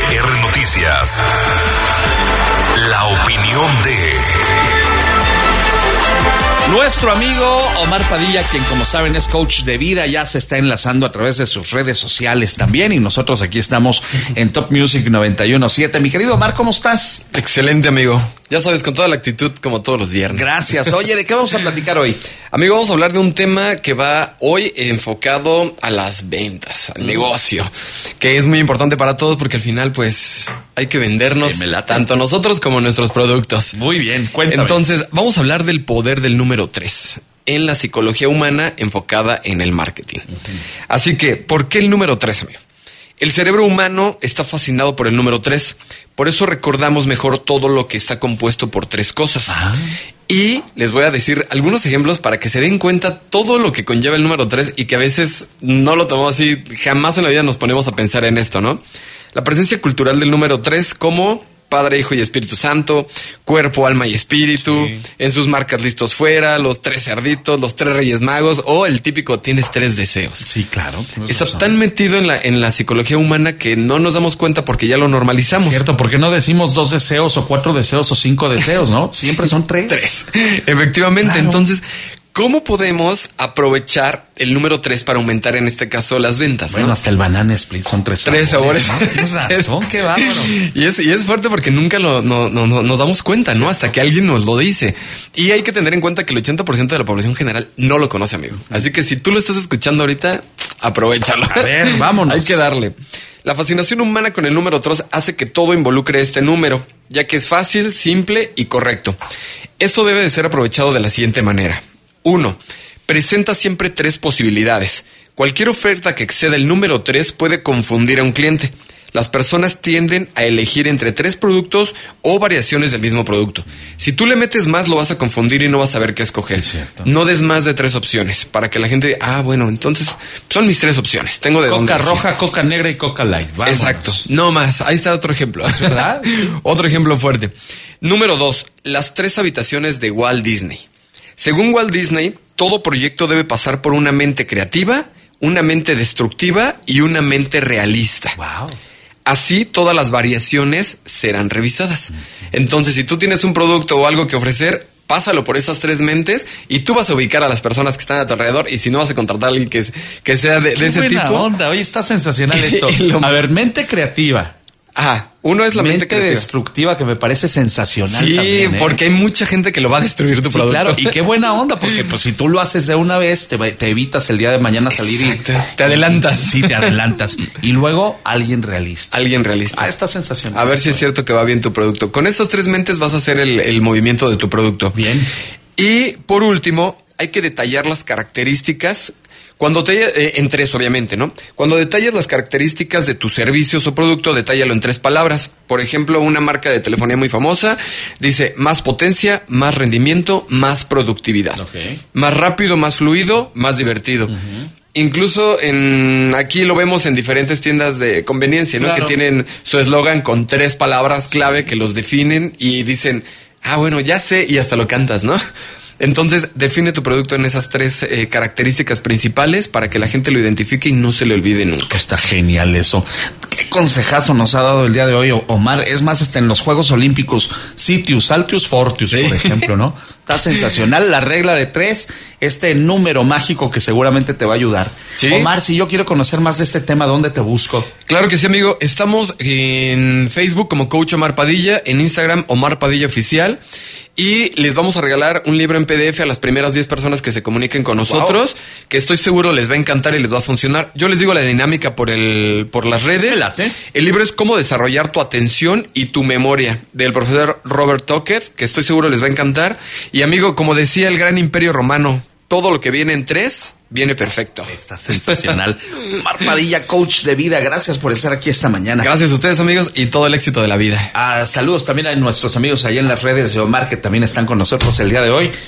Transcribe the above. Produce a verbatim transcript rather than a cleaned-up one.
R Noticias. La opinión de... Nuestro amigo Omar Padilla, quien como saben es coach de vida, ya se está enlazando a través de sus redes sociales también, y nosotros aquí estamos en Top Music noventa y uno punto siete. Mi querido Omar, ¿cómo estás? Excelente, amigo. Ya sabes, con toda la actitud como todos los viernes. Gracias. Oye, ¿de qué vamos a platicar hoy? Amigo, vamos a hablar de un tema que va hoy enfocado a las ventas, al negocio, que es muy importante para todos porque al final pues hay que vendernos tanto nosotros como nuestros productos. Muy bien, cuéntame. Entonces, vamos a hablar del poder del número tres en la psicología humana enfocada en el marketing. Uh-huh. Así que, ¿por qué el número tres, amigo? El cerebro humano está fascinado por el número tres. Por eso recordamos mejor todo lo que está compuesto por tres cosas. Ah. Y les voy a decir algunos ejemplos para que se den cuenta todo lo que conlleva el número tres y que a veces no lo tomamos así. Jamás en la vida nos ponemos a pensar en esto, ¿no? La presencia cultural del número tres como Padre, Hijo y Espíritu Santo, cuerpo, alma y espíritu, sí. En sus marcas listos fuera, los tres cerditos, los tres reyes magos o el típico tienes tres deseos. Sí, claro. Está razón. Tan metido en la, en la psicología humana que no nos damos cuenta porque ya lo normalizamos. Cierto, porque no decimos dos deseos o cuatro deseos o cinco deseos, ¿no? Siempre son tres. Tres, efectivamente. Claro. Entonces, ¿cómo podemos aprovechar el número tres para aumentar, en este caso, las ventas? Bueno, ¿no? Hasta el banana split son tres Tres sabores. ¿No? Tienes razón, qué bárbaro. Y es, y es fuerte porque nunca lo, no, no, no, nos damos cuenta, ¿no? Hasta que alguien nos lo dice. Y hay que tener en cuenta que el ochenta por ciento de la población general no lo conoce, amigo. Así que si tú lo estás escuchando ahorita, aprovéchalo. A ver, vámonos. Hay que darle. La fascinación humana con el número tres hace que todo involucre este número, ya que es fácil, simple y correcto. Esto debe de ser aprovechado de la siguiente manera. Uno, presenta siempre tres posibilidades. Cualquier oferta que exceda el número tres puede confundir a un cliente. Las personas tienden a elegir entre tres productos o variaciones del mismo producto. Si tú le metes más, lo vas a confundir y no vas a saber qué escoger. Es cierto. No des más de tres opciones para que la gente, ah, bueno, entonces son mis tres opciones. Tengo de dónde. Coca roja, Coca negra y Coca light. Vámonos. Exacto. No más. Ahí está otro ejemplo. ¿Es verdad? Otro ejemplo fuerte. Número dos, las tres habitaciones de Walt Disney. Según Walt Disney, todo proyecto debe pasar por una mente creativa, una mente destructiva y una mente realista. Wow. Así todas las variaciones serán revisadas. Entonces, si tú tienes un producto o algo que ofrecer, pásalo por esas tres mentes y tú vas a ubicar a las personas que están a tu alrededor, y si no, vas a contratar a alguien que, que sea de, de ese buena tipo. Onda. Oye, está sensacional esto. lo... A ver, mente creativa. Ajá, uno es la mente, mente creativa. Destructiva, que me parece sensacional. Sí, también, ¿eh? Porque hay mucha gente que lo va a destruir tu sí, producto. Claro, y qué buena onda, porque pues si tú lo haces de una vez, te, te evitas el día de mañana salir. Exacto. Y te adelantas. Sí, te adelantas. Y luego alguien realista. Alguien realista. Ah, está sensacional. A ver si es cierto que va bien tu producto. Con estas tres mentes vas a hacer el, el movimiento de tu producto. Bien. Y por último, hay que detallar las características. Cuando te, eh, en tres, obviamente, ¿no? Cuando detallas las características de tus servicios o producto, detállalo en tres palabras. Por ejemplo, una marca de telefonía muy famosa dice más potencia, más rendimiento, más productividad. Okay. Más rápido, más fluido, más divertido. Uh-huh. Incluso en aquí lo vemos en diferentes tiendas de conveniencia, ¿no? Claro. Que tienen su eslogan con tres palabras clave que los definen y dicen, ah, bueno, ya sé, y hasta lo cantas, ¿no? Entonces, define tu producto en esas tres eh, características principales para que la gente lo identifique y no se le olvide nunca. Está genial eso. Qué consejazo nos ha dado el día de hoy, Omar. Es más, hasta en los Juegos Olímpicos, Sitius, Altius, Fortius, sí. Por ejemplo, ¿no? Está sensacional. La regla de tres, este número mágico que seguramente te va a ayudar. ¿Sí? Omar, si yo quiero conocer más de este tema, ¿dónde te busco? Claro que sí, amigo. Estamos en Facebook como Coach Omar Padilla, en Instagram Omar Padilla Oficial. Y les vamos a regalar un libro en P D F a las primeras diez personas que se comuniquen con nosotros, wow. Que estoy seguro les va a encantar y les va a funcionar. Yo les digo la dinámica por el por las redes. Late. El libro es Cómo desarrollar tu atención y tu memoria, del profesor Robert Tocket, que estoy seguro les va a encantar. Y amigo, como decía el gran imperio romano, todo lo que viene en tres viene perfecto. Está sensacional. Omar Padilla, coach de vida, gracias por estar aquí esta mañana. Gracias a ustedes, amigos, y todo el éxito de la vida. Ah, saludos también a nuestros amigos allá en las redes de Omar, que también están con nosotros el día de hoy.